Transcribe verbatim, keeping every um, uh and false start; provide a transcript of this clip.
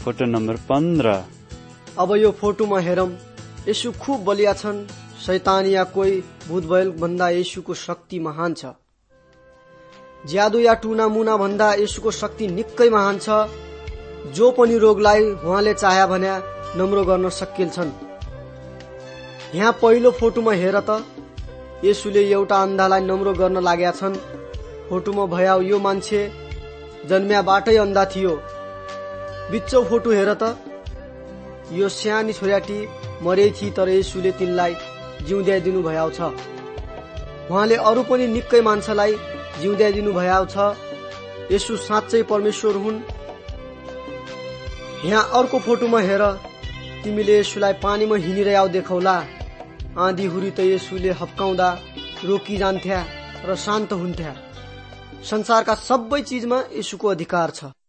Photo number पन्ध्र। अब यो फोटोमा हेरौं, येशू खुब बलिया छन्। शैतान या कोही भूत भयल भन्दा येशूको शक्ति महान छ। ज्यादु या टुना मुना भन्दा येशूको शक्ति निकै महान छ। जो पनि रोगलाई उहाँले चाह्या भने नम्रो गर्न सकिल छन्। यहाँ पहिलो फोटोमा हेर त, येशूले एउटा अन्धालाई नम्रो गर्न लाग्या छन्। फोटोमा भया यो मान्छे जन्म्याबाटै अन्धा थियो। बिचो फोटो हेर त, यो सानी छोराटी मरे थी, तर येशूले तिनलाई जिउँदै दिनु भयाउ छ। उहाँले अरू पनि निकै मान्छेलाई जिउँदै दिनु भयाउ छ। येशू साँच्चै परमेश्वर हुन्। यहाँ अर्को फोटोमा हेर, तिमीले येशूलाई पानीमा हिँडिरहेको देखौला। आँधी हुरी त येशूले हप्काउँदा रोकिजान्थ्या र शान्त हुन्थ्या। संसारका सबै चीजमा येशूको अधिकार छ।